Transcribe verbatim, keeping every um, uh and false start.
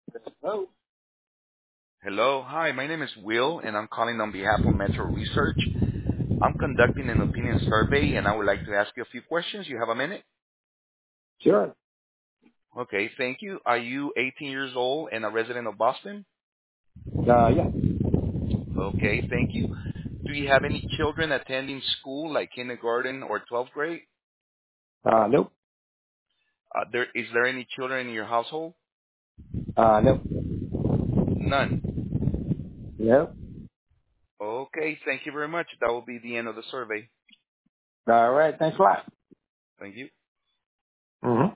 Oh, Hello. Hi, my name is Will, and I'm calling on behalf of Metro Research. I'm conducting an opinion survey, and I would like to ask you a few questions. You have a minute? sure. Okay, thank you. Are you eighteen years old and a resident of Boston? Uh, yeah. Okay, thank you. Do you have any children attending school, like kindergarten or twelfth grade? Uh, nope. Uh, there, is there any children in your household? Uh, nope. None. Nope. Okay, thank you very much. That will be the end of the survey. All right. Thanks a lot. Thank you. Mm-hmm.